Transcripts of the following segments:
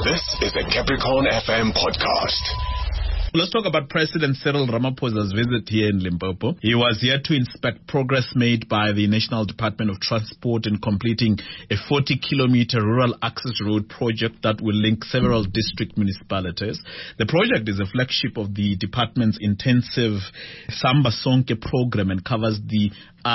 This is the Capricorn FM podcast. Let's talk about President Cyril Ramaphosa's visit here in Limpopo. He was here to inspect progress made by the National Department of Transport in completing a 40-kilometer rural access road project that will link several district municipalities. The project is a flagship of the department's intensive Samba Sonke program and covers the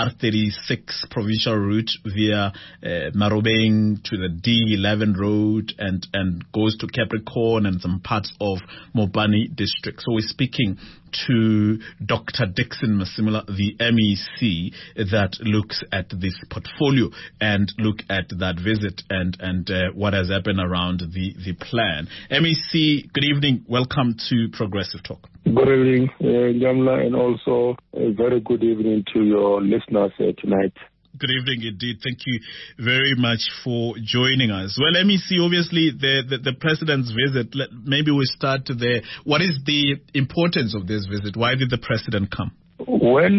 R36 provincial route via Marobeng to the D11 road and goes to Capricorn and some parts of Mopani district. So we're speaking to Dr. Dixon Masimula, the MEC, that looks at this portfolio and look at that visit and what has happened around the plan. MEC, good evening. Welcome to Progressive Talk. Good evening, Jamla, and also a very good evening to your listeners tonight. Good evening indeed. Thank you very much for joining us. Well, MEC, obviously the President's visit, maybe we start there. What is the importance of this visit? Why did the President come? Well,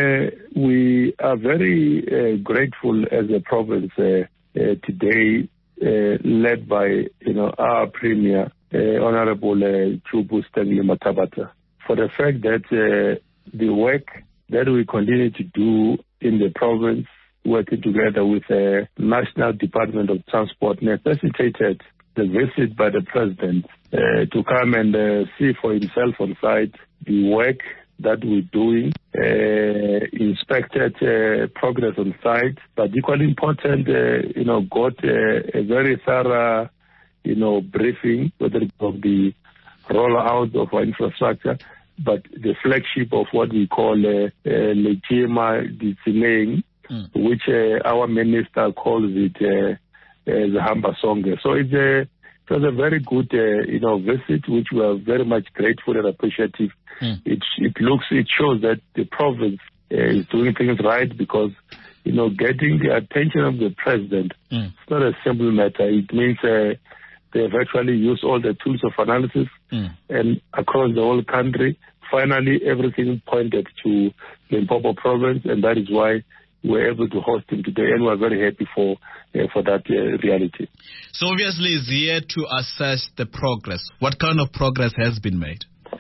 we are very grateful as a province today, led by our Premier, Honorable Chubu Stanley Matabata, for the fact that the work that we continue to do in the province, working together with the National Department of Transport, necessitated the visit by the President to come and see for himself on site the work that we're doing, inspected progress on site, but equally important, got a very thorough, briefing, whether it's of the rollout of our infrastructure, but the flagship of what we call Lejima Ditsileng, which our minister calls it the Hamba Songe. So it was a very good visit, which we are very much grateful and appreciative. It shows that the province is doing things right, because getting the attention of the President, it's not a simple matter. It means they have actually used all the tools of analysis and across the whole country. Finally, everything pointed to Limpopo province, and that is why we're able to host him today, and we're very happy for that reality. So obviously he's here to assess the progress. What kind of progress has been made?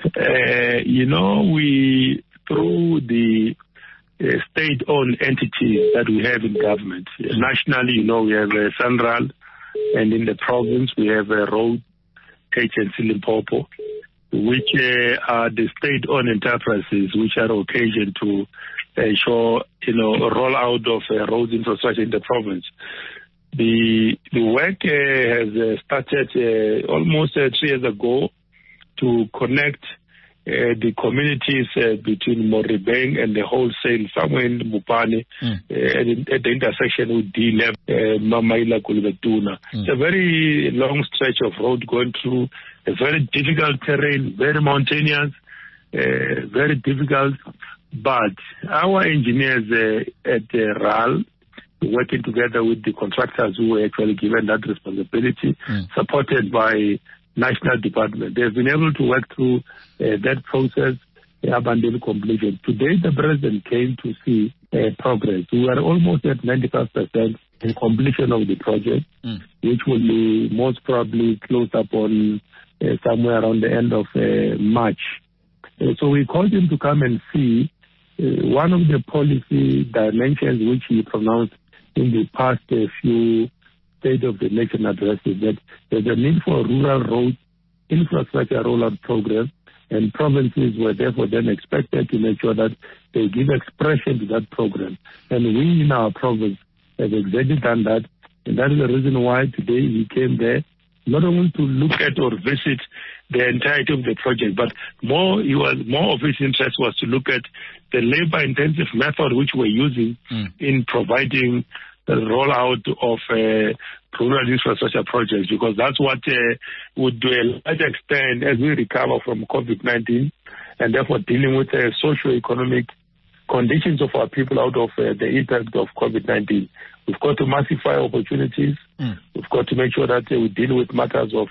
We, through the state-owned entities that we have in government, nationally, we have Sanral, and in the province we have a road agency Limpopo, which are the state-owned enterprises which are occasioned to ensure, rollout of road infrastructure in the province. The work has started almost 3 years ago to connect the communities between Marobeng and the wholesale somewhere in Mopani at the intersection with D11, Mamaila Kulvetuna. It's a very long stretch of road going through a very difficult terrain, very mountainous, very difficult. But our engineers at RAL, working together with the contractors who were actually given that responsibility, supported by National Department, they've been able to work through that process up until completion. Today, the President came to see progress. We are almost at 95% in completion of the project, which will be most probably closed up on somewhere around the end of March. So we called him to come and see one of the policy dimensions which he pronounced in the past few State of the Nation addresses, that there's a need for a rural road infrastructure rollout program, and provinces were therefore then expected to make sure that they give expression to that program. And we in our province have exactly done that, and that is the reason why today we came there, not only to look at or visit the entirety of the project, but more of his interest was to look at the labor-intensive method which we're using in providing the rollout of rural infrastructure projects, because that's what would to a large extent, as we recover from COVID-19, and therefore dealing with the socio-economic conditions of our people out of the impact of COVID-19. We've got to massify opportunities. We've got to make sure that we deal with matters of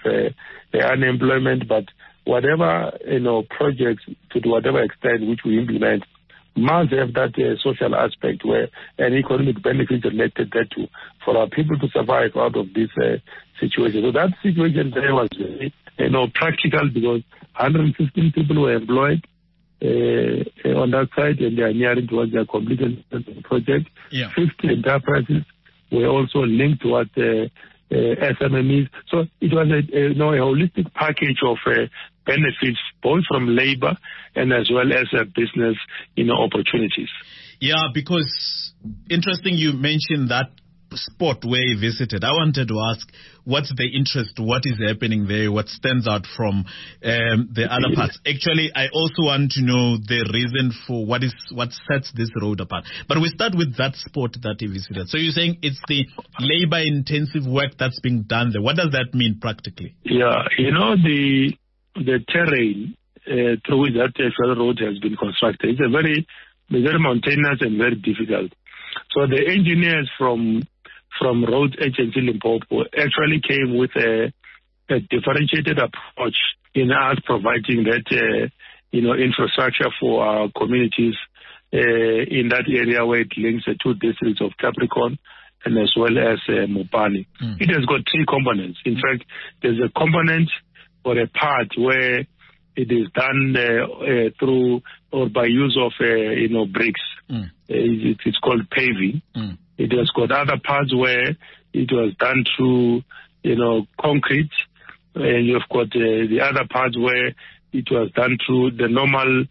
unemployment, but whatever projects, to whatever extent which we implement, must have that social aspect where an economic benefit related to for our people to survive out of this situation. So that situation there was very, practical, because 115 people were employed on that side, and they are nearing towards their completion of the project. 50 enterprises were also linked towards SMMEs. So it was a holistic package of benefits, both from labor and as well as business opportunities. Yeah, because interesting you mentioned that spot where he visited. I wanted to ask, what's the interest? What is happening there? What stands out from the other parts? Actually, I also want to know the reason for what sets this road apart. But we start with that spot that he visited. So you're saying it's the labor-intensive work that's being done there. What does that mean practically? Yeah, the terrain through which that road has been constructed is very mountainous and very difficult. So the engineers from Road Agency Limpopo actually came with a differentiated approach in us providing that infrastructure for our communities in that area where it links the two districts of Capricorn and as well as Mopani. It has got three components. In fact, there's a component or a part where it is done through or by use of bricks. It's called paving. It has got other parts where it was done through concrete, and you've got the other parts where it was done through the normal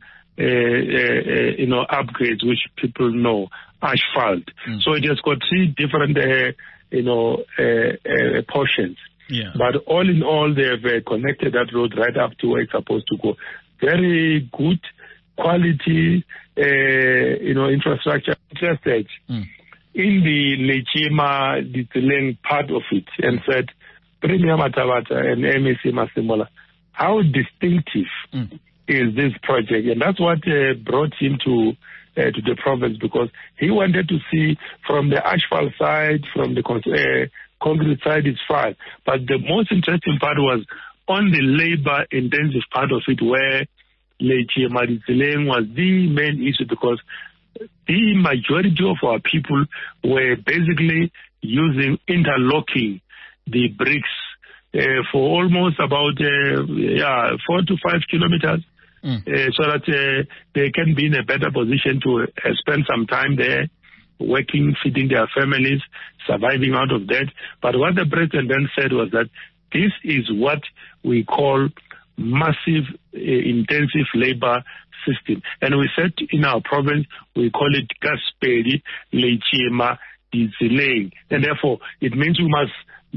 upgrades which people know, asphalt. So it has got three different portions. Yeah. But all in all, they have connected that road right up to where it's supposed to go. Very good quality, infrastructure. Interested in the Lechima Ditseleng part of it, and said, Premier Matavata and MEC Masimola, how distinctive is this project? And that's what brought him to the province, because he wanted to see from the asphalt side, from the concrete side is fine. But the most interesting part was on the labor-intensive part of it, where Lechima Ditseleng was the main issue, because the majority of our people were basically using interlocking the bricks for almost about 4 to 5 kilometers, so that they can be in a better position to spend some time there, working, feeding their families, surviving out of that. But what the president then said was that this is what we call massive, intensive labor system. And we said in our province, we call it Gaspedi Lechima Ditseleng. And therefore, it means we must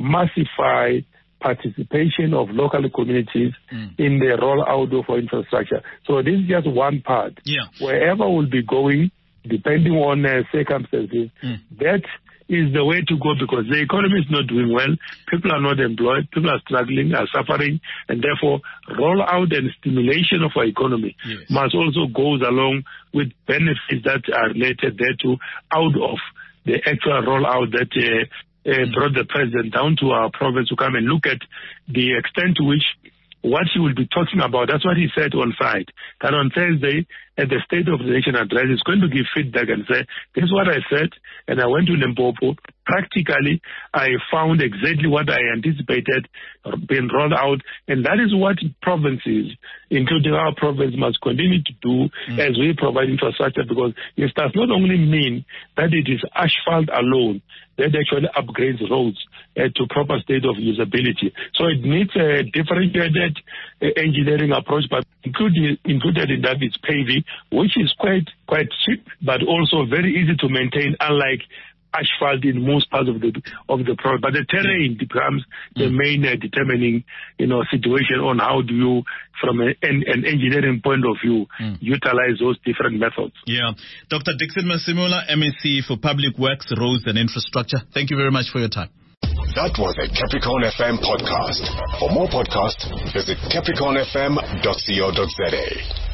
massify participation of local communities in the rollout of infrastructure. So this is just one part. Yeah. Wherever we'll be going, depending on circumstances, that is the way to go, because the economy is not doing well, people are not employed, people are struggling, are suffering, and therefore rollout and stimulation of our economy must also goes along with benefits that are related thereto out of the actual rollout that brought the president down to our province to come and look at the extent to which what he will be talking about. That's what he said on site, that on Thursday at the State of the Nation address, he's going to give feedback and say, this is what I said, and I went to Limpopo. Practically, I found exactly what I anticipated being rolled out, and that is what provinces, including our province, must continue to do as we provide infrastructure, because it does not only mean that it is asphalt alone that actually upgrades roads to proper state of usability. So it needs a differentiated engineering approach, but included in that is paving, which is quite cheap, but also very easy to maintain, unlike asphalt in most parts of the product. But the terrain becomes the main determining situation on how do you, from an engineering point of view, utilize those different methods. Yeah. Dr. Dixon Masimola, MEC for Public Works, Roads and Infrastructure, thank you very much for your time. That was a Capricorn FM podcast. For more podcasts, visit capricornfm.co.za.